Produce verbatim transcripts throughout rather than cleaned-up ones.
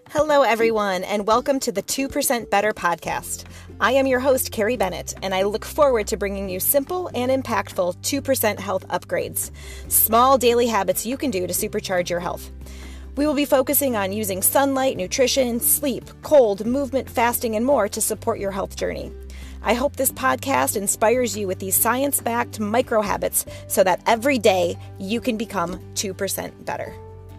Hello, everyone, and welcome to the two percent Better podcast. I am your host, Carrie Bennett, and I look forward to bringing you simple and impactful two percent health upgrades, small daily habits you can do to supercharge your health. We will be focusing on using sunlight, nutrition, sleep, cold, movement, fasting, and more to support your health journey. I hope this podcast inspires you with these science-backed micro habits so that every day you can become two percent better.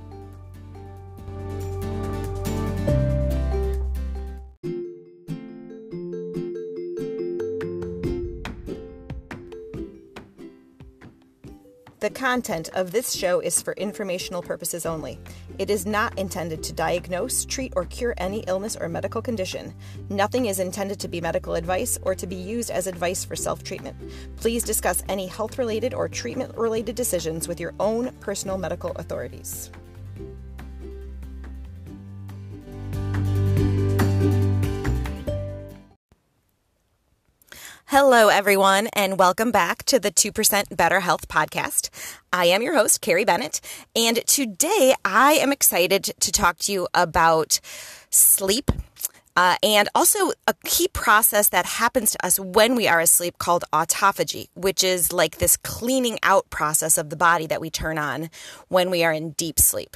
The content of this show is for informational purposes only. It is not intended to diagnose, treat, or cure any illness or medical condition. Nothing is intended to be medical advice or to be used as advice for self-treatment. Please discuss any health-related or treatment-related decisions with your own personal medical authorities. Hello, everyone, and welcome back to the two percent Better Health podcast. I am your host, Carrie Bennett, and today I am excited to talk to you about sleep uh, and also a key process that happens to us when we are asleep called autophagy, which is like this cleaning out process of the body that we turn on when we are in deep sleep.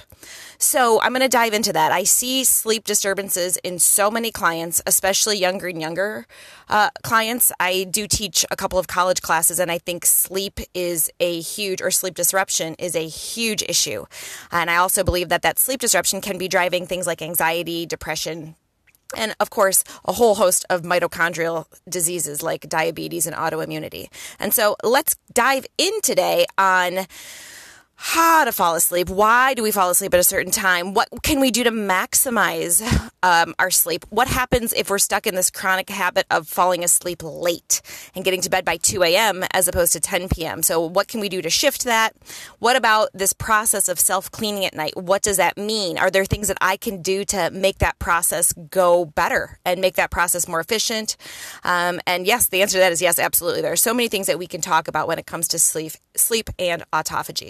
So I'm going to dive into that. I see sleep disturbances in so many clients, especially younger and younger uh, clients. I do teach a couple of college classes, and I think sleep is a huge, or sleep disruption is a huge issue. And I also believe that that sleep disruption can be driving things like anxiety, depression, and of course, a whole host of mitochondrial diseases like diabetes and autoimmunity. And so let's dive in today on how to fall asleep. Why do we fall asleep at a certain time? What can we do to maximize um, our sleep? What happens if we're stuck in this chronic habit of falling asleep late and getting to bed by two a.m. as opposed to ten p.m.? So what can we do to shift that? What about this process of self-cleaning at night? What does that mean? Are there things that I can do to make that process go better and make that process more efficient? Um, and yes, the answer to that is yes, absolutely. There are so many things that we can talk about when it comes to sleep, sleep and autophagy.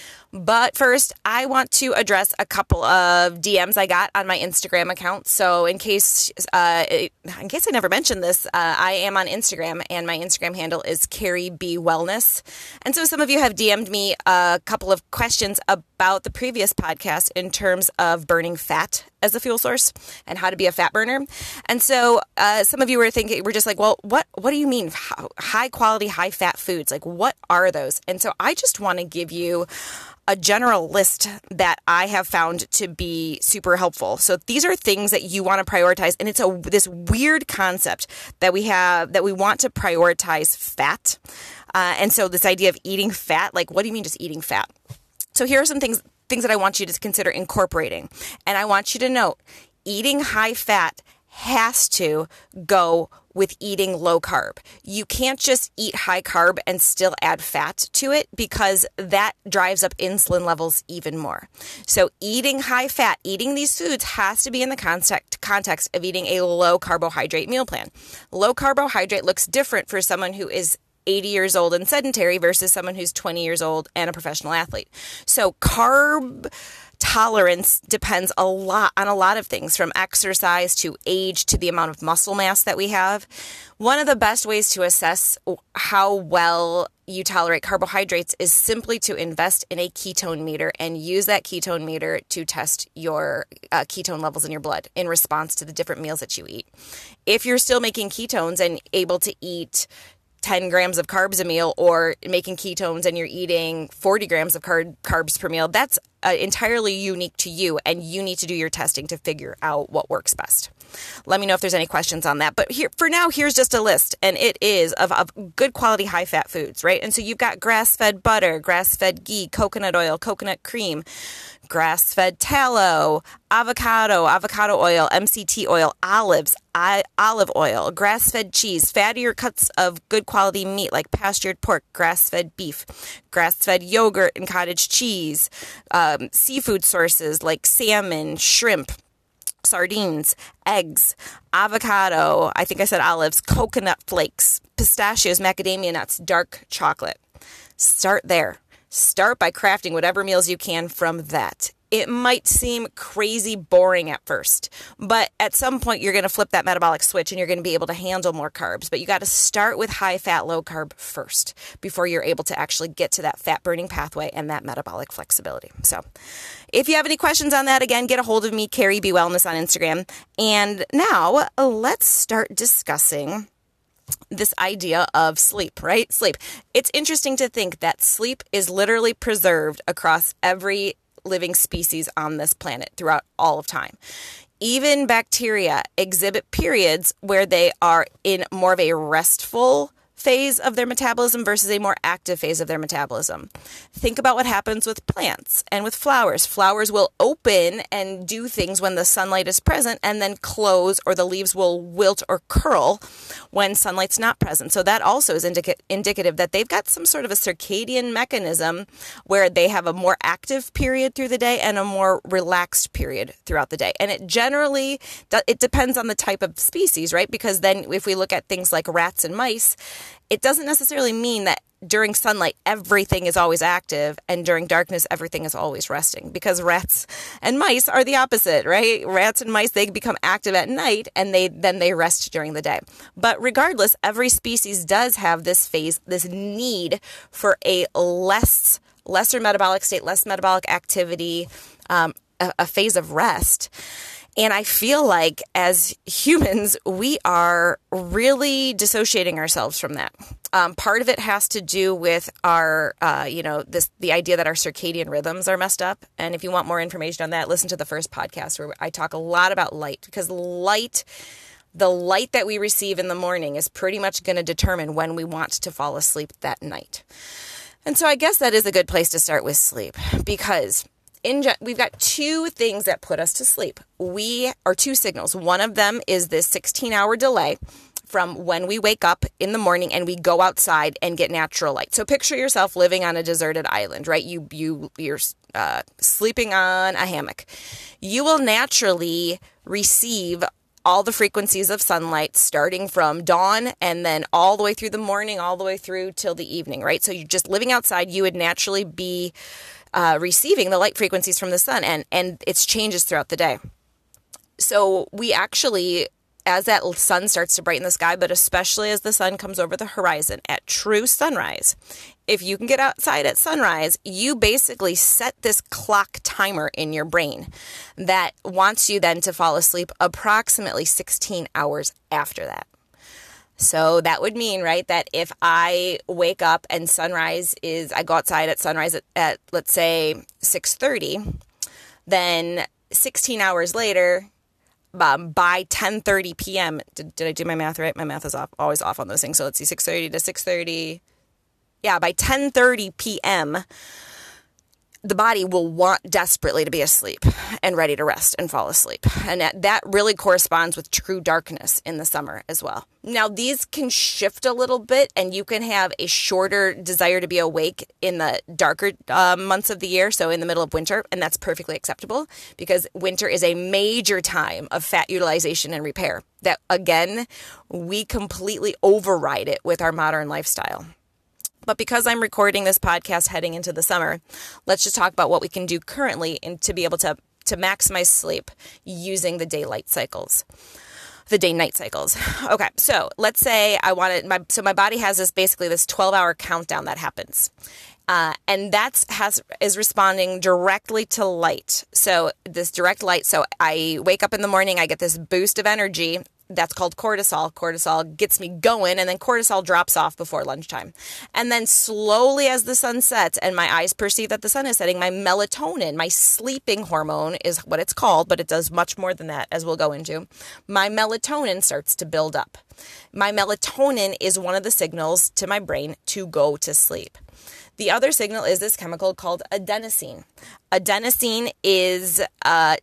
But first, I want to address a couple of D Ms I got on my Instagram account. So in case uh, in case I never mentioned this, uh, I am on Instagram, and my Instagram handle is Carrie B Wellness. And so some of you have D M'd me a couple of questions about the previous podcast in terms of burning fat as a fuel source and how to be a fat burner. And so uh, some of you were thinking, we're just like, well, what what do you mean high quality, high fat foods? Like, what are those? And so I just want to give you a general list that I have found to be super helpful. So these are things that you want to prioritize, and it's a this weird concept that we have that we want to prioritize fat. Uh, and so this idea of eating fat, like, what do you mean just eating fat? So here are some things things that I want you to consider incorporating, and I want you to note eating high fat has to go with eating low carb. You can't just eat high carb and still add fat to it, because that drives up insulin levels even more. So eating high fat, eating these foods has to be in the context context of eating a low carbohydrate meal plan. Low carbohydrate looks different for someone who is eighty years old and sedentary versus someone who's twenty years old and a professional athlete. So carb tolerance depends a lot on a lot of things, from exercise to age to the amount of muscle mass that we have. One of the best ways to assess how well you tolerate carbohydrates is simply to invest in a ketone meter and use that ketone meter to test your uh, ketone levels in your blood in response to the different meals that you eat. If you're still making ketones and able to eat ten grams of carbs a meal, or making ketones and you're eating forty grams of car- carbs per meal, that's uh, entirely unique to you, and you need to do your testing to figure out what works best. Let me know if there's any questions on that. But here, for now, here's just a list, and it is of, of good quality high-fat foods, right? And so you've got grass-fed butter, grass-fed ghee, coconut oil, coconut cream, grass-fed tallow, avocado, avocado oil, M C T oil, olives, I, olive oil, grass-fed cheese, fattier cuts of good quality meat like pastured pork, grass-fed beef, grass-fed yogurt and cottage cheese, um, seafood sources like salmon, shrimp, sardines, eggs, avocado, I think I said olives, coconut flakes, pistachios, macadamia nuts, dark chocolate. Start there. Start by crafting whatever meals you can from that. it might seem crazy boring at first, but at some point you're going to flip that metabolic switch and you're going to be able to handle more carbs. But you got to start with high fat, low carb first before you're able to actually get to that fat burning pathway and that metabolic flexibility. So if you have any questions on that, again, get a hold of me, Carrie B Wellness on Instagram. And now let's start discussing this idea of sleep, right? Sleep. It's interesting to think that sleep is literally preserved across every living species on this planet throughout all of time. Even bacteria exhibit periods where they are in more of a restful phase of their metabolism versus a more active phase of their metabolism. Think about what happens with plants and with flowers. Flowers will open and do things when the sunlight is present and then close, or the leaves will wilt or curl when sunlight's not present. So that also is indica- indicative that they've got some sort of a circadian mechanism where they have a more active period through the day and a more relaxed period throughout the day. And it generally, it depends on the type of species, right? Because then if we look at things like rats and mice, it doesn't necessarily mean that during sunlight, everything is always active, and during darkness, everything is always resting, because rats and mice are the opposite, right? Rats and mice, they become active at night, and they then they rest during the day. But regardless, every species does have this phase, this need for a less, lesser metabolic state, less metabolic activity, um, a, a phase of rest. And I feel like as humans, we are really dissociating ourselves from that. Um, part of it has to do with our, uh, you know, this the idea that our circadian rhythms are messed up. And if you want more information on that, listen to the first podcast where I talk a lot about light, because light, the light that we receive in the morning is pretty much going to determine when we want to fall asleep that night. And so I guess that is a good place to start with sleep, because In, we've got two things that put us to sleep. We are two signals. One of them is this sixteen hour delay from when we wake up in the morning and we go outside and get natural light. So picture yourself living on a deserted island, right? You, you, you're uh, sleeping on a hammock. You will naturally receive all the frequencies of sunlight starting from dawn and then all the way through the morning, all the way through till the evening, right? So you're just living outside, you would naturally be Uh, receiving the light frequencies from the sun, and, and its changes throughout the day. So we actually, as that sun starts to brighten the sky, but especially as the sun comes over the horizon at true sunrise, if you can get outside at sunrise, you basically set this clock timer in your brain that wants you then to fall asleep approximately sixteen hours after that. So that would mean, right, that if I wake up and sunrise is, I go outside at sunrise at, at let's say, six thirty, then sixteen hours later, um, by ten thirty p.m., did, did I do my math right? My math is off, always off on those things. So let's see, six thirty to six thirty. Yeah, by ten thirty p.m., the body will want desperately to be asleep and ready to rest and fall asleep. And that, that really corresponds with true darkness in the summer as well. Now, these can shift a little bit, and you can have a shorter desire to be awake in the darker uh, months of the year, so in the middle of winter, and that's perfectly acceptable, because winter is a major time of fat utilization and repair that, again, we completely override it with our modern lifestyle. But because I'm recording this podcast heading into the summer, let's just talk about what we can do currently in, to be able to, to maximize sleep using the daylight cycles, the day-night cycles. Okay, so let's say I wanted my so my body has this basically this twelve hour countdown that happens. Uh, and that's has is responding directly to light. So this direct light. So I wake up in the morning, I get this boost of energy. That's called cortisol. Cortisol gets me going, and then cortisol drops off before lunchtime. And then slowly as the sun sets and my eyes perceive that the sun is setting, my melatonin, my sleeping hormone is what it's called, but it does much more than that, as we'll go into. My melatonin starts to build up. My melatonin is one of the signals to my brain to go to sleep. The other signal is this chemical called adenosine. Adenosine is uh,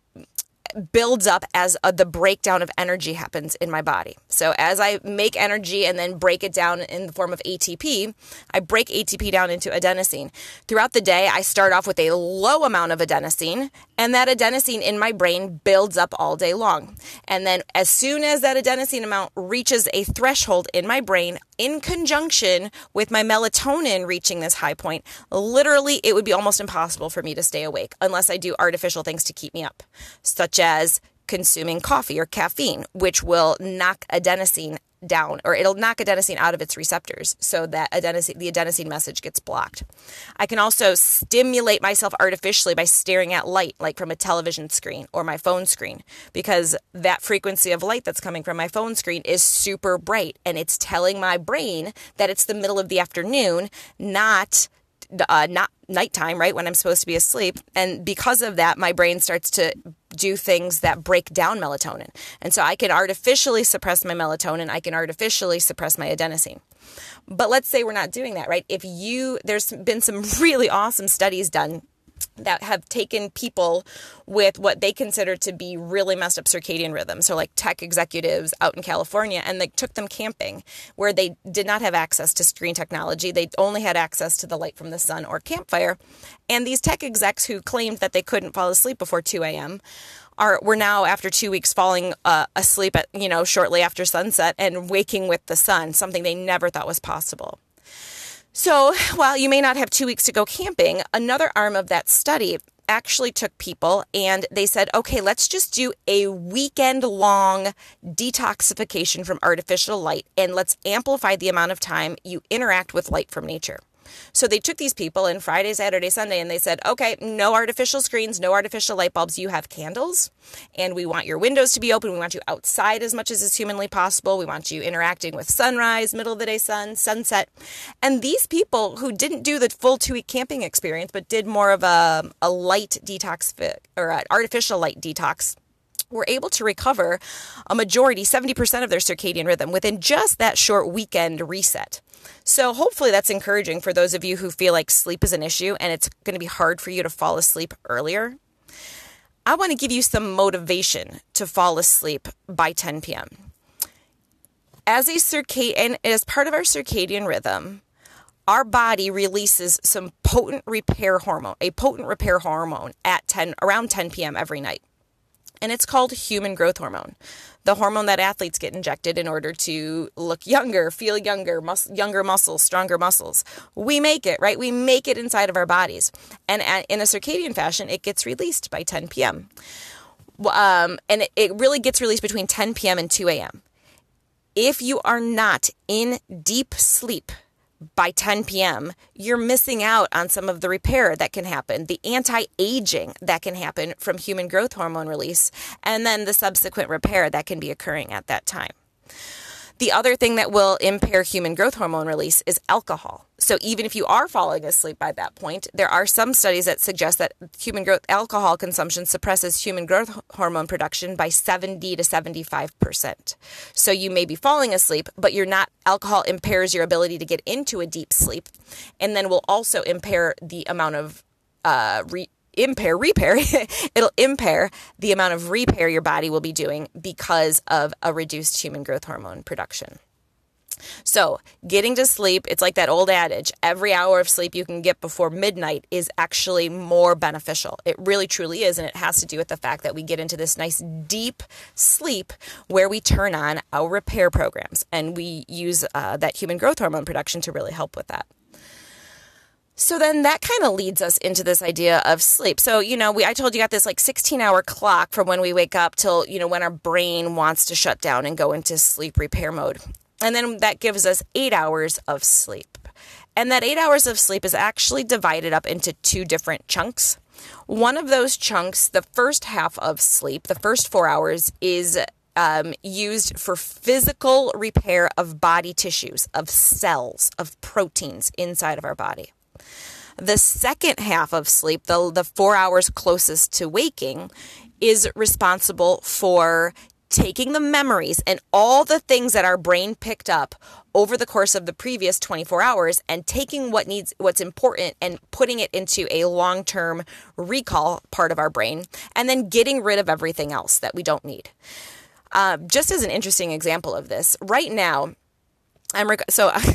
builds up as uh, the breakdown of energy happens in my body. So as I make energy and then break it down in the form of A T P, I break A T P down into adenosine. Throughout the day, I start off with a low amount of adenosine, and that adenosine in my brain builds up all day long. And then as soon as that adenosine amount reaches a threshold in my brain, in conjunction with my melatonin reaching this high point, literally it would be almost impossible for me to stay awake unless I do artificial things to keep me up, such as consuming coffee or caffeine, which will knock adenosine down, or it'll knock adenosine out of its receptors so that adenosine, the adenosine message gets blocked. I can also stimulate myself artificially by staring at light, like from a television screen or my phone screen, because that frequency of light that's coming from my phone screen is super bright, and it's telling my brain that it's the middle of the afternoon, not uh, not nighttime, right, when I'm supposed to be asleep. And because of that, my brain starts to do things that break down melatonin. And so I can artificially suppress my melatonin. I can artificially suppress my adenosine. But let's say we're not doing that, right? If you, there's been some really awesome studies done that have taken people with what they consider to be really messed up circadian rhythms. So like tech executives out in California, and they took them camping where they did not have access to screen technology. They only had access to the light from the sun or campfire. And these tech execs who claimed that they couldn't fall asleep before two a.m. are were now, after two weeks, falling uh, asleep at, you know, shortly after sunset and waking with the sun, something they never thought was possible. So while you may not have two weeks to go camping, another arm of that study actually took people and they said, okay, let's just do a weekend long detoxification from artificial light, and let's amplify the amount of time you interact with light from nature. So they took these people in Friday, Saturday, Sunday, and they said, okay, no artificial screens, no artificial light bulbs. You have candles, and we want your windows to be open. We want you outside as much as is humanly possible. We want you interacting with sunrise, middle of the day sun, sunset. And these people who didn't do the full two-week camping experience, but did more of a, a light detox or an artificial light detox, were able to recover a majority, seventy percent of their circadian rhythm within just that short weekend reset. So hopefully that's encouraging for those of you who feel like sleep is an issue and it's going to be hard for you to fall asleep earlier. I want to give you some motivation to fall asleep by ten p.m. As a circadian, as part of our circadian rhythm, our body releases some potent repair hormone, a potent repair hormone at ten around ten p.m. every night. And it's called human growth hormone, the hormone that athletes get injected in order to look younger, feel younger, mus- younger muscles, stronger muscles. We make it, right? We make it inside of our bodies. And at, in a circadian fashion, it gets released by ten p.m. Um, and it, it really gets released between ten p.m. and two a.m. If you are not in deep sleep by ten p.m., you're missing out on some of the repair that can happen, the anti-aging that can happen from human growth hormone release, and then the subsequent repair that can be occurring at that time. The other thing that will impair human growth hormone release is alcohol. So even if you are falling asleep by that point, there are some studies that suggest that human growth alcohol consumption suppresses human growth hormone production by seventy to seventy-five percent. So you may be falling asleep, but you're not, alcohol impairs your ability to get into a deep sleep, and then will also impair the amount of uh, re- impair, repair, it'll impair the amount of repair your body will be doing because of a reduced human growth hormone production. So getting to sleep, it's like that old adage, every hour of sleep you can get before midnight is actually more beneficial. It really truly is, and it has to do with the fact that we get into this nice deep sleep where we turn on our repair programs, and we use uh, that human growth hormone production to really help with that. So then that kind of leads us into this idea of sleep. So, you know, we I told you got this like sixteen hour clock from when we wake up till, you know, when our brain wants to shut down and go into sleep repair mode. And then that gives us eight hours of sleep. And that eight hours of sleep is actually divided up into two different chunks. One of those chunks, the first half of sleep, the first four hours, is Um, used for physical repair of body tissues, of cells, of proteins inside of our body. The second half of sleep, the, the four hours closest to waking, is responsible for taking the memories and all the things that our brain picked up over the course of the previous twenty-four hours and taking what needs, what's important and putting it into a long-term recall part of our brain, and then getting rid of everything else that we don't need. Uh, just as an interesting example of this, right now, I'm rec- so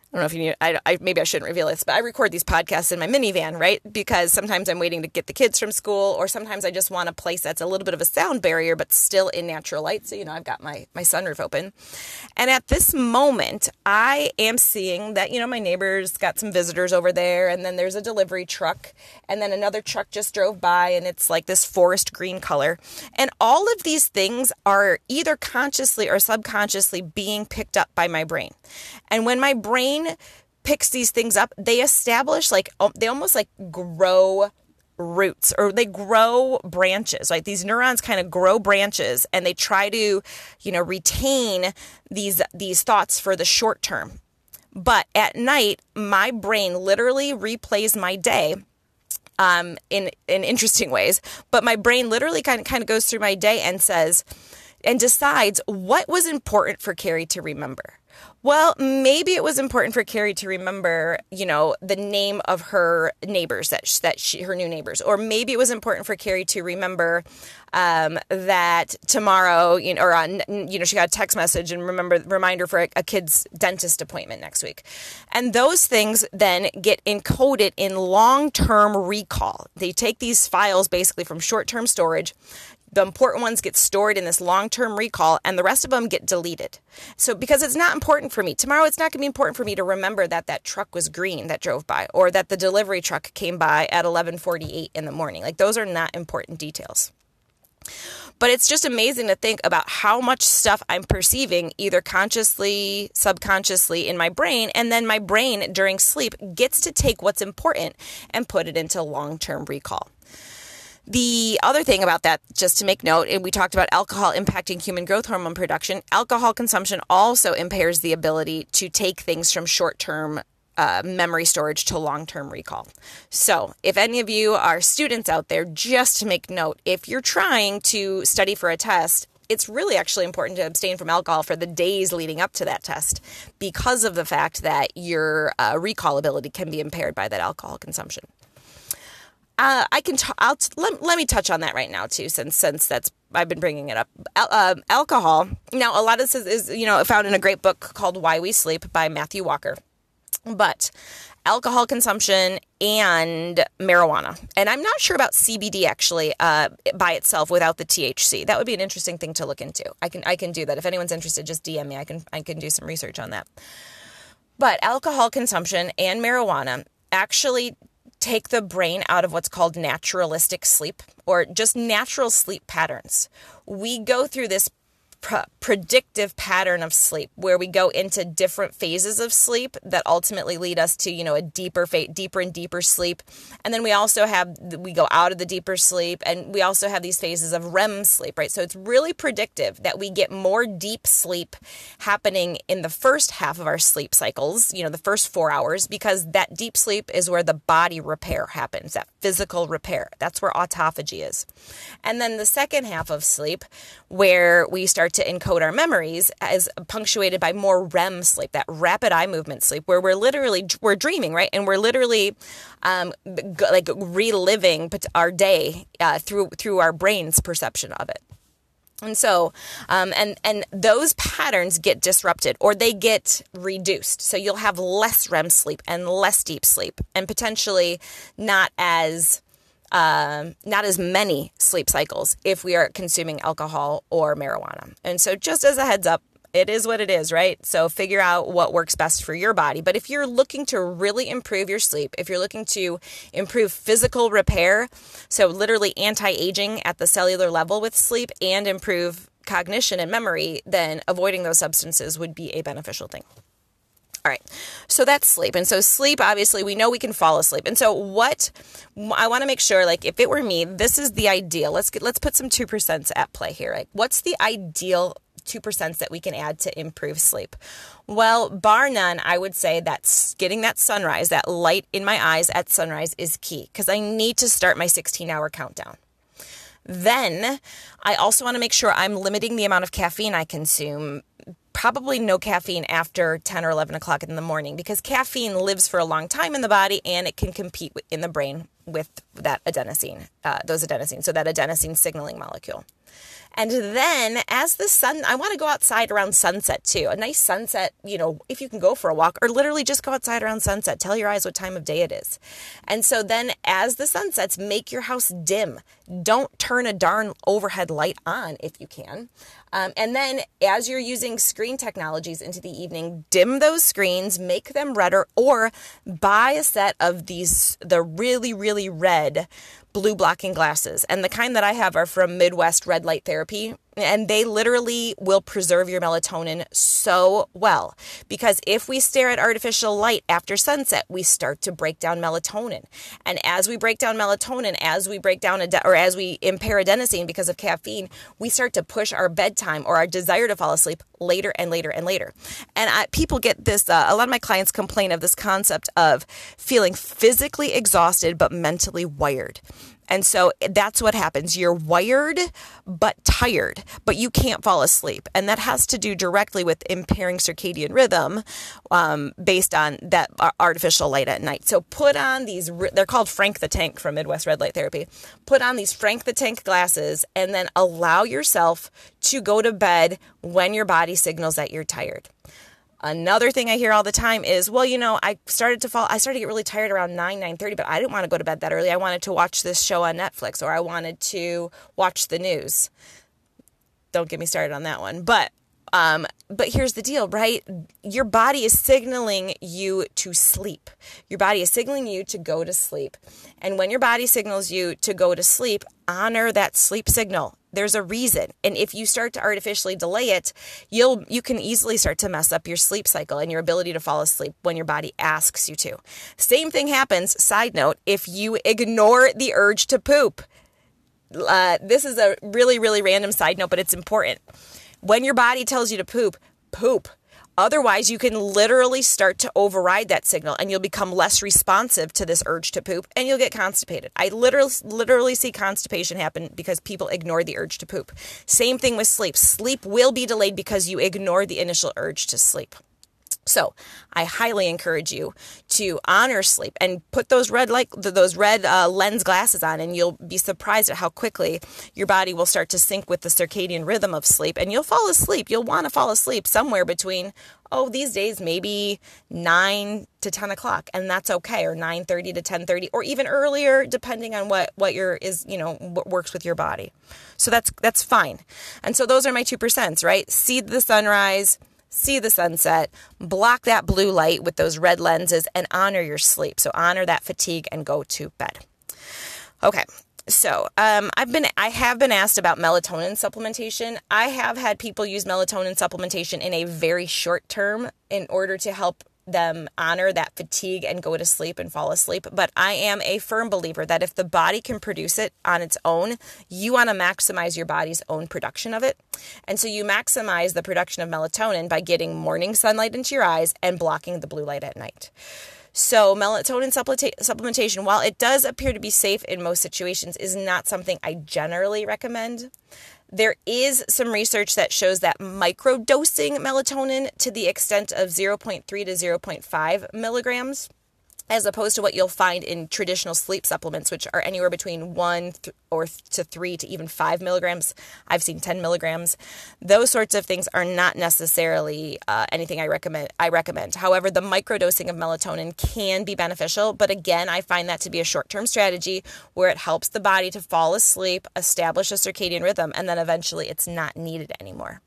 I don't know if you need, I, I, maybe I shouldn't reveal this, but I record these podcasts in my minivan, right? Because sometimes I'm waiting to get the kids from school, or sometimes I just want a place that's a little bit of a sound barrier, but still in natural light. So, you know, I've got my, my sunroof open. And at this moment, I am seeing that, you know, my neighbor's got some visitors over there, and then there's a delivery truck, and then another truck just drove by, and it's like this forest green color. And all of these things are either consciously or subconsciously being picked up by my brain. And when my brain picks these things up, they establish like, they almost like grow roots, or they grow branches. Like these neurons kind of grow branches, and they try to, you know, retain these, these thoughts for the short term. But at night, my brain literally replays my day um, in, in interesting ways. But my brain literally kind of, kind of goes through my day and says, and decides what was important for Carrie to remember. Well, maybe it was important for Carrie to remember, you know, the name of her neighbors, that she, that she, her new neighbors, or maybe it was important for Carrie to remember um, that tomorrow, you know, or on, you know, she got a text message and remember reminder for a, a kid's dentist appointment next week, and those things then get encoded in long-term recall. They take these files basically from short-term storage. The important ones get stored in this long-term recall, and the rest of them get deleted. So because it's not important for me, tomorrow it's not going to be important for me to remember that that truck was green that drove by, or that the delivery truck came by at eleven forty-eight in the morning. Like those are not important details. But it's just amazing to think about how much stuff I'm perceiving either consciously, subconsciously in my brain, and then my brain during sleep gets to take what's important and put it into long-term recall. The other thing about that, just to make note, and we talked about alcohol impacting human growth hormone production. Alcohol consumption also impairs the ability to take things from short-term uh, memory storage to long-term recall. So if any of you are students out there, just to make note, if you're trying to study for a test, it's really actually important to abstain from alcohol for the days leading up to that test, because of the fact that your uh, recall ability can be impaired by that alcohol consumption. Uh, I can. T- I'll t- let, let me touch on that right now too, since since that's I've been bringing it up. Al- uh, alcohol. Now, a lot of this is, is you know found in a great book called Why We Sleep by Matthew Walker. But alcohol consumption and marijuana, and I'm not sure about C B D actually uh, by itself without the T H C. That would be an interesting thing to look into. I can I can do that. If anyone's interested, just D M me. I can I can do some research on that. But alcohol consumption and marijuana actually take the brain out of what's called naturalistic sleep, or just natural sleep patterns. We go through this pr- predictive pattern of sleep where we go into different phases of sleep that ultimately lead us to, you know, a deeper, fa- deeper and deeper sleep. And then we also have, we go out of the deeper sleep, and we also have these phases of R E M sleep, right? So it's really predictive that we get more deep sleep happening in the first half of our sleep cycles, you know, the first four hours, because that deep sleep is where the body repair happens, that physical repair. That's where autophagy is. And then the second half of sleep, where we start to encode our memories, is punctuated by more R E M sleep, that rapid eye movement sleep, where we're literally, we're dreaming, right? And we're literally um, g- like reliving our day uh, through through our brain's perception of it. And so, um, and, and those patterns get disrupted, or they get reduced. So you'll have less R E M sleep and less deep sleep, and potentially not as Um, not as many sleep cycles if we are consuming alcohol or marijuana. And so just as a heads up, it is what it is, right? So figure out what works best for your body. But if you're looking to really improve your sleep, if you're looking to improve physical repair, so literally anti-aging at the cellular level with sleep, and improve cognition and memory, then avoiding those substances would be a beneficial thing. All right, so that's sleep. And so sleep, obviously, we know we can fall asleep. And so what I want to make sure, like, if it were me, this is the ideal. Let's get, let's put some two percent at play here. Like, what's the ideal two percent that we can add to improve sleep? Well, bar none, I would say that getting that sunrise, that light in my eyes at sunrise is key, because I need to start my sixteen-hour countdown. Then I also want to make sure I'm limiting the amount of caffeine I consume. Probably no caffeine after ten or eleven o'clock in the morning, because caffeine lives for a long time in the body, and it can compete in the brain with that adenosine, uh, those adenosine, so that adenosine signaling molecule. And then as the sun, I want to go outside around sunset too. A nice sunset, you know, if you can go for a walk, or literally just go outside around sunset. Tell your eyes what time of day it is. And so then as the sun sets, make your house dim. Don't turn a darn overhead light on if you can. Um, and then as you're using screen technologies into the evening, dim those screens, make them redder, or buy a set of these, the really, really red blue blocking glasses. And the kind that I have are from Midwest Red Light Therapy. And they literally will preserve your melatonin so well. Because if we stare at artificial light after sunset, we start to break down melatonin. And as we break down melatonin, as we break down, ad- or as we impair adenosine because of caffeine, we start to push our bedtime or our desire to fall asleep later and later and later. And I, people get this, uh, a lot of my clients complain of this concept of feeling physically exhausted but mentally wired. And so that's what happens. You're wired, but tired, but you can't fall asleep. And that has to do directly with impairing circadian rhythm um, based on that artificial light at night. So put on these, they're called Frank the Tank from Midwest Red Light Therapy. Put on these Frank the Tank glasses and then allow yourself to go to bed when your body signals that you're tired. Another thing I hear all the time is, well, you know, I started to fall, I started to get really tired around nine, nine thirty, but I didn't want to go to bed that early. I wanted to watch this show on Netflix, or I wanted to watch the news. Don't get me started on that one. But, um, but here's the deal, right? Your body is signaling you to sleep. Your body is signaling you to go to sleep. And when your body signals you to go to sleep, honor that sleep signal. There's a reason. And if you start to artificially delay it, you'll you can easily start to mess up your sleep cycle and your ability to fall asleep when your body asks you to. Same thing happens, side note, if you ignore the urge to poop. Uh, this is a really, really random side note, but it's important. When your body tells you to poop, poop. Otherwise, you can literally start to override that signal and you'll become less responsive to this urge to poop and you'll get constipated. I literally, literally see constipation happen because people ignore the urge to poop. Same thing with sleep. Sleep will be delayed because you ignore the initial urge to sleep. So I highly encourage you to honor sleep and put those red light, those red uh, lens glasses on, and you'll be surprised at how quickly your body will start to sync with the circadian rhythm of sleep, and you'll fall asleep. You'll want to fall asleep somewhere between, oh, these days, maybe nine to ten o'clock, and that's okay, or nine thirty to ten thirty, or even earlier, depending on what, what your is, you know, what works with your body. So that's, that's fine. And so those are my two percents, right? See the sunrise, see the sunset, block that blue light with those red lenses, and honor your sleep. So honor that fatigue and go to bed. Okay. So um, I've been, I have been asked about melatonin supplementation. I have had people use melatonin supplementation in a very short term in order to help them honor that fatigue and go to sleep and fall asleep. But I am a firm believer that if the body can produce it on its own, you want to maximize your body's own production of it. And so you maximize the production of melatonin by getting morning sunlight into your eyes and blocking the blue light at night. So melatonin supplementation, while it does appear to be safe in most situations, is not something I generally recommend. There is some research that shows that microdosing melatonin to the extent of zero point three to zero point five milligrams, as opposed to what you'll find in traditional sleep supplements, which are anywhere between one th- or th- to three to even five milligrams. I've seen ten milligrams. Those sorts of things are not necessarily uh, anything I recommend. I recommend. However, the microdosing of melatonin can be beneficial, but again, I find that to be a short-term strategy where it helps the body to fall asleep, establish a circadian rhythm, and then eventually it's not needed anymore.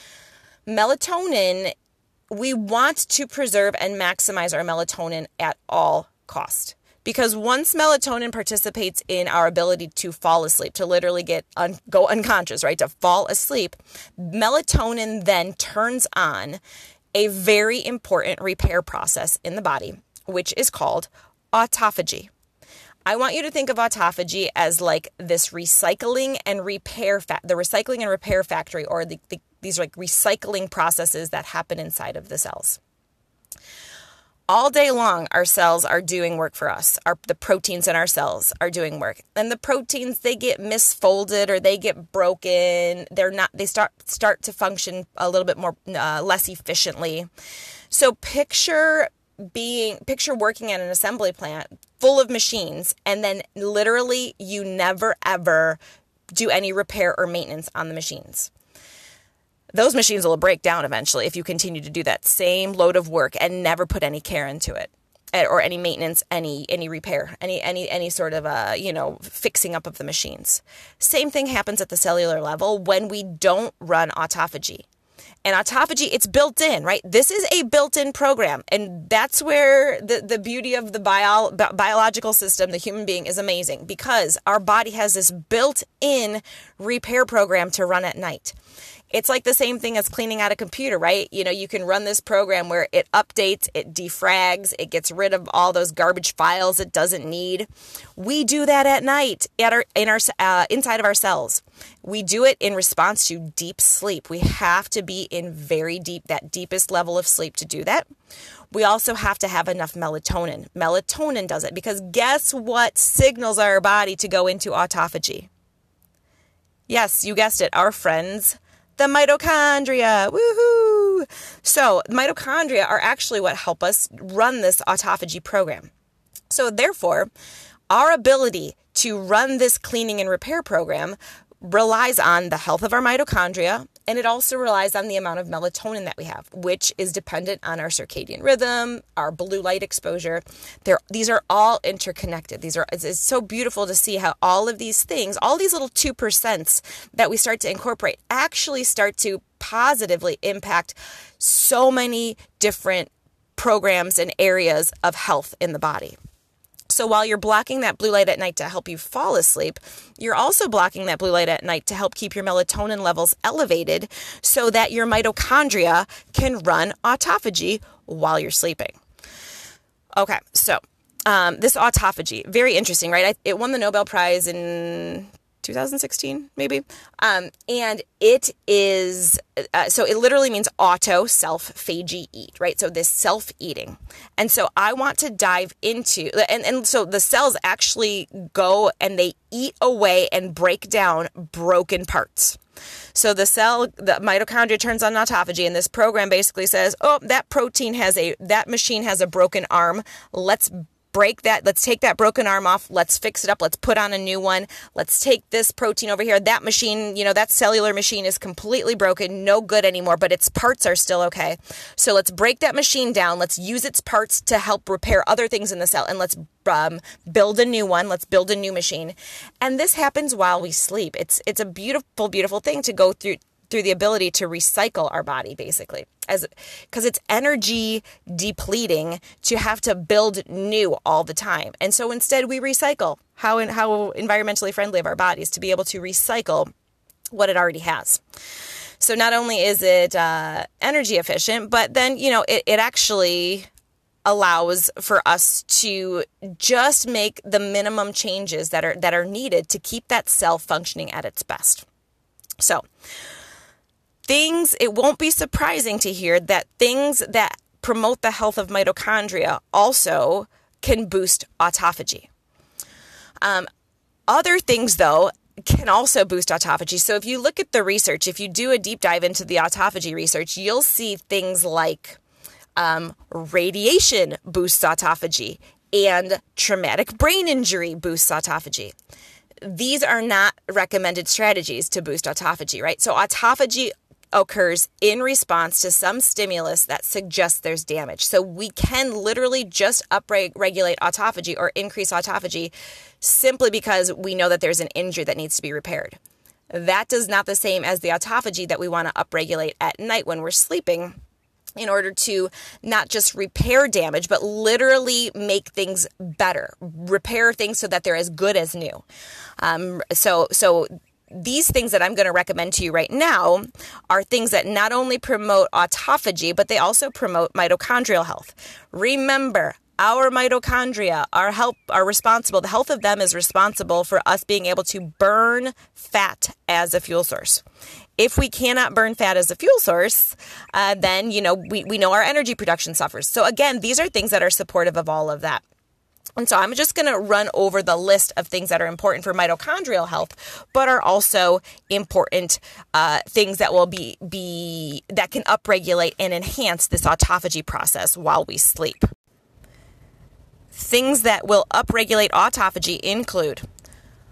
Melatonin, we want to preserve and maximize our melatonin at all cost. Because once melatonin participates in our ability to fall asleep, to literally get un- go unconscious, right, to fall asleep, melatonin then turns on a very important repair process in the body, which is called autophagy. I want you to think of autophagy as like this recycling and repair, fa- the recycling and repair factory, or the, the, these are like recycling processes that happen inside of the cells. All day long, our cells are doing work for us. Our, the proteins in our cells are doing work. And the proteins, they get misfolded or they get broken. They're not, they start, start to function a little bit more, uh, less efficiently. So picture being, picture working at an assembly plant full of machines, and then literally you never ever do any repair or maintenance on the machines. Those machines will break down eventually if you continue to do that same load of work and never put any care into it, or any maintenance, any any repair, any any any sort of uh, you know, fixing up of the machines. Same thing happens at the cellular level when we don't run autophagy. And autophagy, it's built in, right? This is a built-in program. And that's where the, the beauty of the bio, bi- biological system, the human being, is amazing, because our body has this built-in repair program to run at night. It's like the same thing as cleaning out a computer, right? You know, you can run this program where it updates, it defrags, it gets rid of all those garbage files it doesn't need. We do that at night at our in our uh, inside of our cells. We do it in response to deep sleep. We have to be in very deep, that deepest level of sleep to do that. We also have to have enough melatonin. Melatonin does it because guess what signals our body to go into autophagy? Yes, you guessed it, our friends, the mitochondria. Woohoo! So mitochondria are actually what help us run this autophagy program. So therefore, our ability to run this cleaning and repair program relies on the health of our mitochondria, and it also relies on the amount of melatonin that we have, which is dependent on our circadian rhythm, our blue light exposure. They're, these are all interconnected. These are, it's, it's so beautiful to see how all of these things, all these little two percents that we start to incorporate actually start to positively impact so many different programs and areas of health in the body. So while you're blocking that blue light at night to help you fall asleep, you're also blocking that blue light at night to help keep your melatonin levels elevated so that your mitochondria can run autophagy while you're sleeping. Okay, so um, this autophagy, very interesting, right? I, it won the Nobel Prize in two thousand sixteen, maybe. Um, and it is, uh, so it literally means auto, self, phagy, eat, right? So this self-eating. And so I want to dive into, and, and so the cells actually go and they eat away and break down broken parts. So the cell, the mitochondria turns on autophagy, and this program basically says, oh, that protein has a, that machine has a broken arm. Let's break that. Let's take that broken arm off. Let's fix it up. Let's put on a new one. Let's take this protein over here. That machine, you know, that cellular machine is completely broken, no good anymore, but its parts are still okay. So let's break that machine down. Let's use its parts to help repair other things in the cell, and let's um, build a new one. Let's build a new machine. And this happens while we sleep. It's it's a beautiful, beautiful thing to go through through the ability to recycle our body, basically, as because it's energy depleting to have to build new all the time. And so instead we recycle. How in, how environmentally friendly of our bodies to be able to recycle what it already has. So not only is it uh, energy efficient, but then, you know, it, it actually allows for us to just make the minimum changes that are that are needed to keep that cell functioning at its best. So Things, it won't be surprising to hear that things that promote the health of mitochondria also can boost autophagy. Um, other things, though, can also boost autophagy. So if you look at the research, if you do a deep dive into the autophagy research, you'll see things like um, radiation boosts autophagy and traumatic brain injury boosts autophagy. These are not recommended strategies to boost autophagy, right? So autophagy occurs in response to some stimulus that suggests there's damage. So we can literally just upregulate autophagy or increase autophagy simply because we know that there's an injury that needs to be repaired. That does not the same as the autophagy that we want to upregulate at night when we're sleeping in order to not just repair damage, but literally make things better, repair things so that they're as good as new. Um, so, so These things that I'm going to recommend to you right now are things that not only promote autophagy, but they also promote mitochondrial health. Remember, our mitochondria are help are responsible. The health of them is responsible for us being able to burn fat as a fuel source. If we cannot burn fat as a fuel source, uh, then you know we, we know our energy production suffers. So again, these are things that are supportive of all of that. And so I'm just going to run over the list of things that are important for mitochondrial health, but are also important uh, things that will be, be that can upregulate and enhance this autophagy process while we sleep. Things that will upregulate autophagy include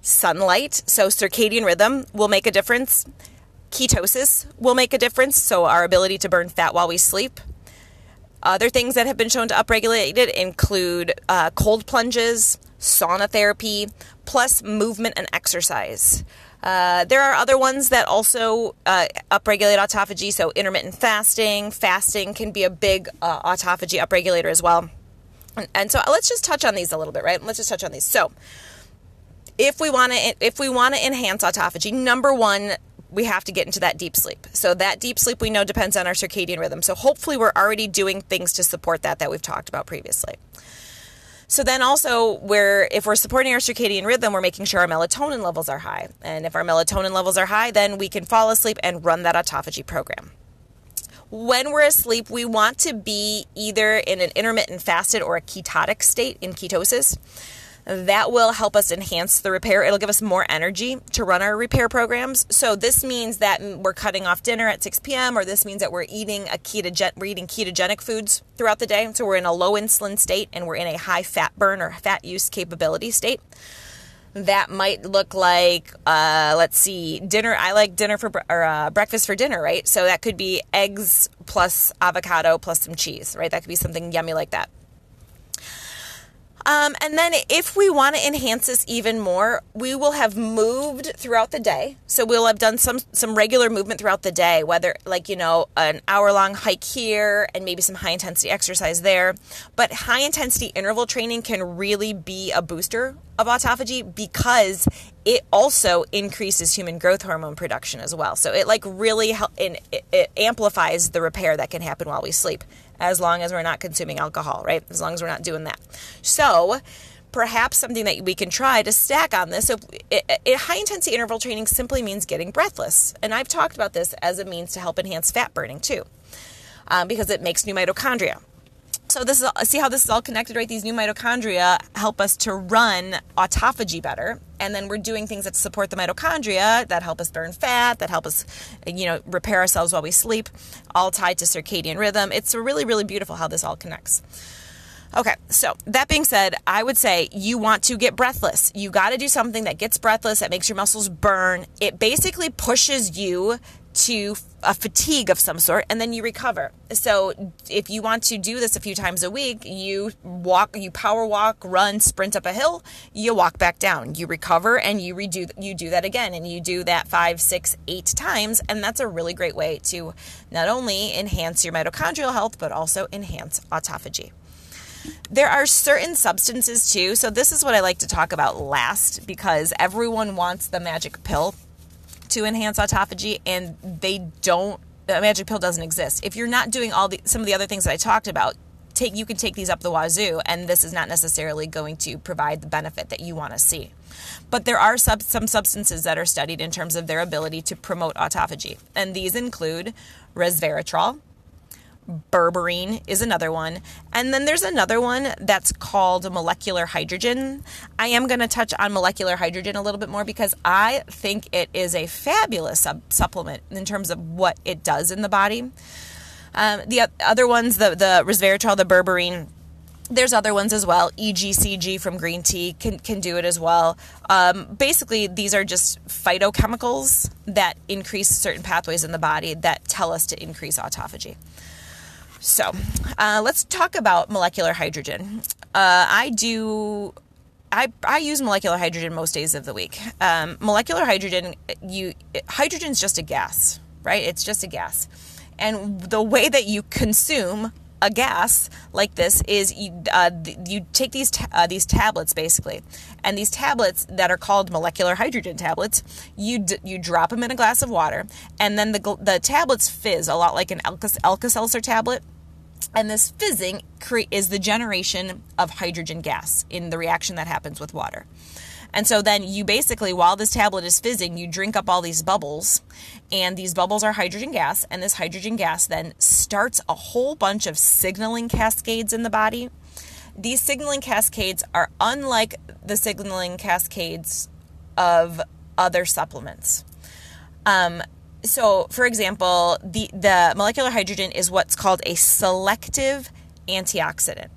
Sunlight, so circadian rhythm, will make a difference. Ketosis will make a difference, so our ability to burn fat while we sleep. Other things that have been shown to upregulate it include uh, cold plunges, sauna therapy, plus movement and exercise. Uh, there are other ones that also uh, upregulate autophagy, so intermittent fasting. Fasting can be a big uh, autophagy upregulator as well. And, and so let's just touch on these a little bit, right? Let's just touch on these. So if we want to if we want to enhance autophagy, number one, we have to get into that deep sleep. So that deep sleep we know depends on our circadian rhythm. So hopefully we're already doing things to support that that we've talked about previously. So then also, we're, if we're supporting our circadian rhythm, we're making sure our melatonin levels are high. And if our melatonin levels are high, then we can fall asleep and run that autophagy program. When we're asleep, we want to be either in an intermittent fasted or a ketotic state in ketosis. That will help us enhance the repair. It'll give us more energy to run our repair programs. So this means that we're cutting off dinner at six p.m. or this means that we're eating a ketogen, we're eating ketogenic foods throughout the day. So we're in a low insulin state and we're in a high fat burn or fat use capability state. That might look like, uh, let's see, dinner. I like dinner for or uh, breakfast for dinner, right? So that could be eggs plus avocado plus some cheese, right? That could be something yummy like that. Um, and then if we want to enhance this even more, we will have moved throughout the day. So we'll have done some, some regular movement throughout the day, whether like, you know, an hour long hike here and maybe some high intensity exercise there. But high intensity interval training can really be a booster of autophagy because it also increases human growth hormone production as well. So it like really help, it, it amplifies the repair that can happen while we sleep, as long as we're not consuming alcohol, right? As long as we're not doing that. So perhaps something that we can try to stack on this. So it, it, high-intensity interval training simply means getting breathless. And I've talked about this as a means to help enhance fat burning too, um, because it makes new mitochondria. So this is, see how this is all connected, right? These new mitochondria help us to run autophagy better. And then we're doing things that support the mitochondria that help us burn fat, that help us, you know, repair ourselves while we sleep, all tied to circadian rhythm. It's really, really beautiful how this all connects. Okay, so that being said, I would say you want to get breathless. You got to do something that gets breathless, that makes your muscles burn. It basically pushes you to a fatigue of some sort, and then you recover. So if you want to do this a few times a week, you walk, you power walk, run, sprint up a hill, you walk back down, you recover, and you redo, you do that again, and you do that five, six, eight times, and that's a really great way to not only enhance your mitochondrial health, but also enhance autophagy. There are certain substances too, so this is what I like to talk about last, because everyone wants the magic pill to enhance autophagy, and they don't, the magic pill doesn't exist. If you're not doing all the, some of the other things that I talked about, take, you can take these up the wazoo, and this is not necessarily going to provide the benefit that you want to see. But there are sub, some substances that are studied in terms of their ability to promote autophagy, and these include resveratrol. Berberine is another one. And then there's another one that's called molecular hydrogen. I am going to touch on molecular hydrogen a little bit more because I think it is a fabulous sub- supplement in terms of what it does in the body. Um, the other ones, the, the resveratrol, the berberine, there's other ones as well. E G C G from green tea can, can do it as well. Um, basically, these are just phytochemicals that increase certain pathways in the body that tell us to increase autophagy. So uh, let's talk about molecular hydrogen. Uh, I do, I, I use molecular hydrogen most days of the week. Um, molecular hydrogen, you, hydrogen is just a gas, right? It's just a gas. And the way that you consume a gas like this is you, uh, you take these ta- uh, these tablets basically, and these tablets that are called molecular hydrogen tablets, you d- you drop them in a glass of water, and then the gl- the tablets fizz a lot like an Alka- Alka-Seltzer tablet, and this fizzing cre- is the generation of hydrogen gas in the reaction that happens with water. And so then you basically, while this tablet is fizzing, you drink up all these bubbles, and these bubbles are hydrogen gas, and this hydrogen gas then starts a whole bunch of signaling cascades in the body. These signaling cascades are unlike the signaling cascades of other supplements. Um, so, for example, the, the molecular hydrogen is what's called a selective antioxidant.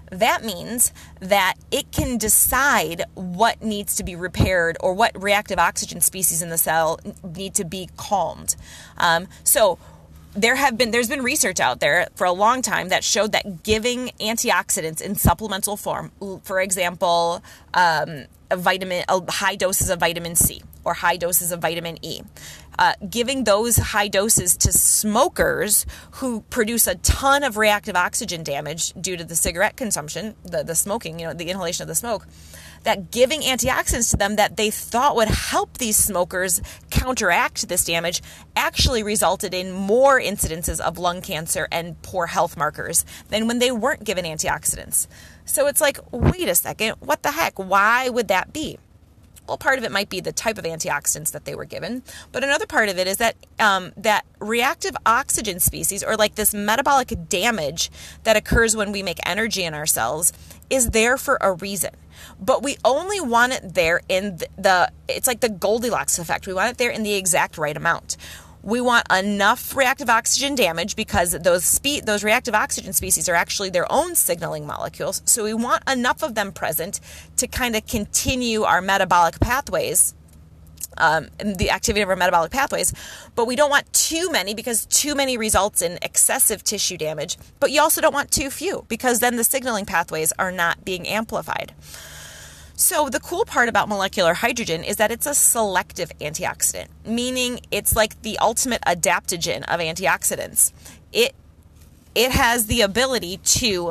That means that it can decide what needs to be repaired or what reactive oxygen species in the cell need to be calmed. Um, so there have been, there's been research out there for a long time that showed that giving antioxidants in supplemental form, for example, um, a vitamin, a high doses of vitamin C or high doses of vitamin E, uh, giving those high doses to smokers who produce a ton of reactive oxygen damage due to the cigarette consumption, the, the smoking, you know, the inhalation of the smoke, that giving antioxidants to them that they thought would help these smokers counteract this damage actually resulted in more incidences of lung cancer and poor health markers than when they weren't given antioxidants. So it's like, wait a second, what the heck? Why would that be? Well, part of it might be the type of antioxidants that they were given, but another part of it is that um, that reactive oxygen species, or like this metabolic damage that occurs when we make energy in our cells, is there for a reason. But we only want it there in the, the it's like the Goldilocks effect. We want it there in the exact right amount. We want enough reactive oxygen damage because those spe- those reactive oxygen species are actually their own signaling molecules. So we want enough of them present to kind of continue our metabolic pathways, um, the activity of our metabolic pathways. But we don't want too many because too many results in excessive tissue damage. But you also don't want too few because then the signaling pathways are not being amplified. So the cool part about molecular hydrogen is that it's a selective antioxidant, meaning it's like the ultimate adaptogen of antioxidants. It it has the ability to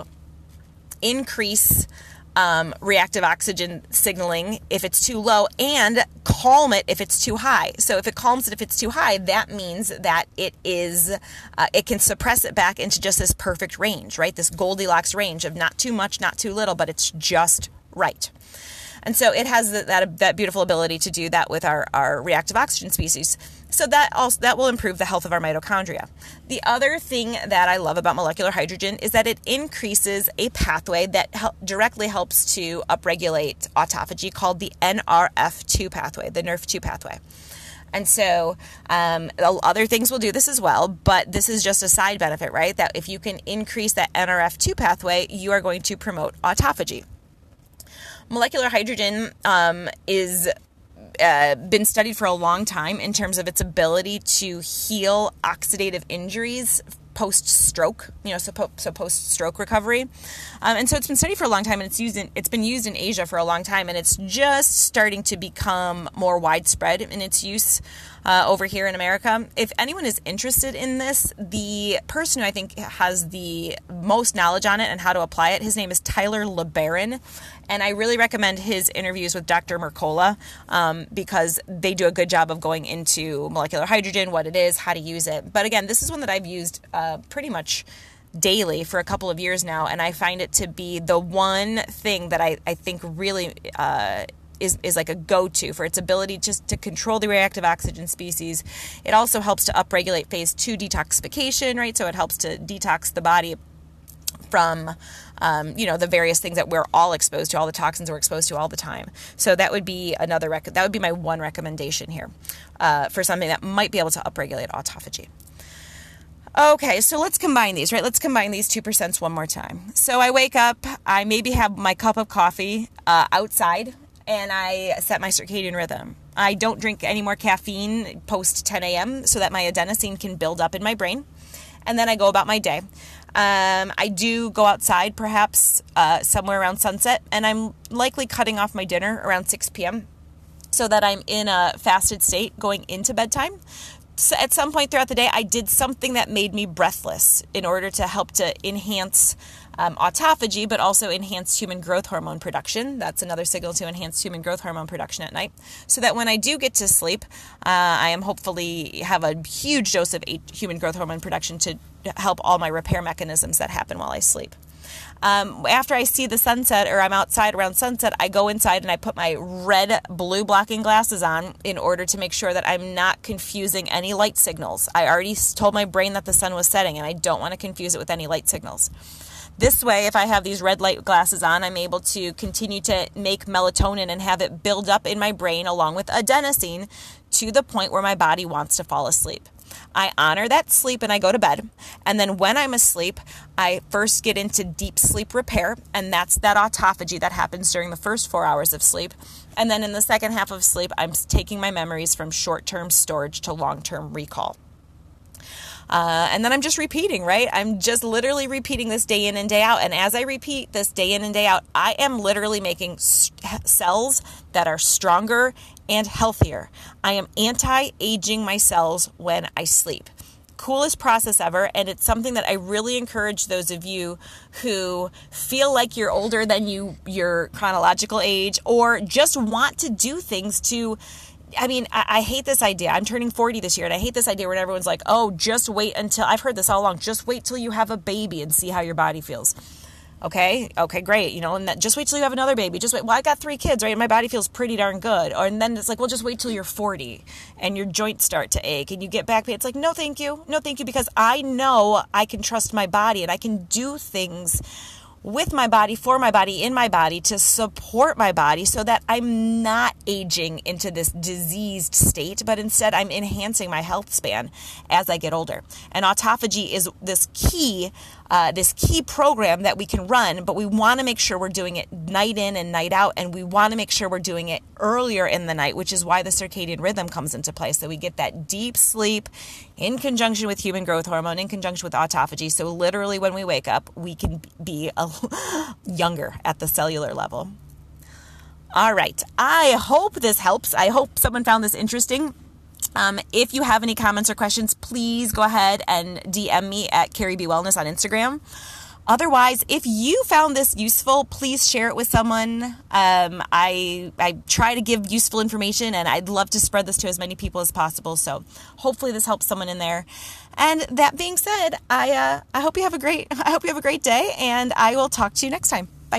increase um, reactive oxygen signaling if it's too low and calm it if it's too high. So if it calms it if it's too high, that means that it is uh, it can suppress it back into just this perfect range, right? This Goldilocks range of not too much, not too little, but it's just right. And so it has that that beautiful ability to do that with our, our reactive oxygen species. So that also that will improve the health of our mitochondria. The other thing that I love about molecular hydrogen is that it increases a pathway that help, directly helps to upregulate autophagy called the N R F two pathway, the N R F two pathway. And so um, other things will do this as well, but this is just a side benefit, right? That if you can increase that N R F two pathway, you are going to promote autophagy. Molecular hydrogen um, is uh, been studied for a long time in terms of its ability to heal oxidative injuries post-stroke, you know, so, po- so post-stroke recovery. Um, and so it's been studied for a long time, and it's used in, it's been used in Asia for a long time, and it's just starting to become more widespread in its use uh, over here in America. If anyone is interested in this, the person who I think has the most knowledge on it and how to apply it, his name is Tyler LeBaron. And I really recommend his interviews with Doctor Mercola um, because they do a good job of going into molecular hydrogen, what it is, how to use it. But again, this is one that I've used uh, pretty much daily for a couple of years now, and I find it to be the one thing that I, I think really uh, is, is like a go-to for its ability just to control the reactive oxygen species. It also helps to upregulate phase two detoxification, right? So it helps to detox the body from, um, you know, the various things that we're all exposed to, all the toxins we're exposed to all the time. So that would be another, rec- that would be my one recommendation here uh, for something that might be able to upregulate autophagy. Okay, so let's combine these, right? Let's combine these two percents one more time. So I wake up, I maybe have my cup of coffee uh, outside, and I set my circadian rhythm. I don't drink any more caffeine post ten a.m. so that my adenosine can build up in my brain. And then I go about my day. Um, I do go outside perhaps uh, somewhere around sunset, and I'm likely cutting off my dinner around six p.m. so that I'm in a fasted state going into bedtime. So at some point throughout the day, I did something that made me breathless in order to help to enhance um, autophagy, but also enhance human growth hormone production. That's another signal to enhance human growth hormone production at night. So that when I do get to sleep, uh, I am hopefully have a huge dose of human growth hormone production to help all my repair mechanisms that happen while I sleep. Um, after I see the sunset, or I'm outside around sunset, I go inside and I put my red blue blocking glasses on in order to make sure that I'm not confusing any light signals. I already told my brain that the sun was setting, and I don't want to confuse it with any light signals. This way, if I have these red light glasses on, I'm able to continue to make melatonin and have it build up in my brain along with adenosine to the point where my body wants to fall asleep. I honor that sleep and I go to bed. And then when I'm asleep, I first get into deep sleep repair, and that's that autophagy that happens during the first four hours of sleep. And then in the second half of sleep, I'm taking my memories from short-term storage to long-term recall. Uh, and then I'm just repeating, right? I'm just literally repeating this day in and day out. And as I repeat this day in and day out, I am literally making st- cells that are stronger and healthier. I am anti-aging my cells when I sleep. Coolest process ever. And it's something that I really encourage those of you who feel like you're older than you, your chronological age, or just want to do things to I mean, I, I hate this idea. I'm turning forty this year, and I hate this idea when everyone's like, oh, just wait until, I've heard this all along, just wait till you have a baby and see how your body feels. Okay, okay, great. You know, and that, just wait till you have another baby. Just wait. Well, I got three kids, right? And my body feels pretty darn good. Or, and then it's like, well, just wait till you're forty and your joints start to ache and you get back pain. It's like, no, thank you. No, thank you. Because I know I can trust my body and I can do things with my body, for my body, in my body, to support my body so that I'm not aging into this diseased state, but instead I'm enhancing my health span as I get older. And autophagy is this key, uh, this key program that we can run, but we want to make sure we're doing it night in and night out, and we want to make sure we're doing it earlier in the night, which is why the circadian rhythm comes into play. So we get that deep sleep in conjunction with human growth hormone, in conjunction with autophagy. So literally when we wake up, we can be a younger at the cellular level. All right. I hope this helps. I hope someone found this interesting. Um, if you have any comments or questions, please go ahead and D M me at Carrie B Wellness on Instagram. Otherwise, if you found this useful, please share it with someone. Um, I I try to give useful information, and I'd love to spread this to as many people as possible. So hopefully this helps someone in there. And that being said, I uh, I hope you have a great I hope you have a great day, and I will talk to you next time. Bye.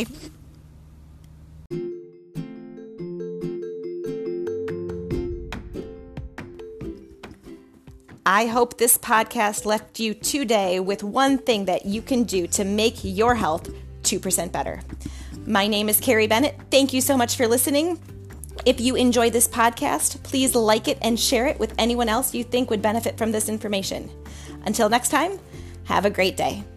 I hope this podcast left you today with one thing that you can do to make your health two percent better. My name is Carrie Bennett. Thank you so much for listening. If you enjoyed this podcast, please like it and share it with anyone else you think would benefit from this information. Until next time, have a great day.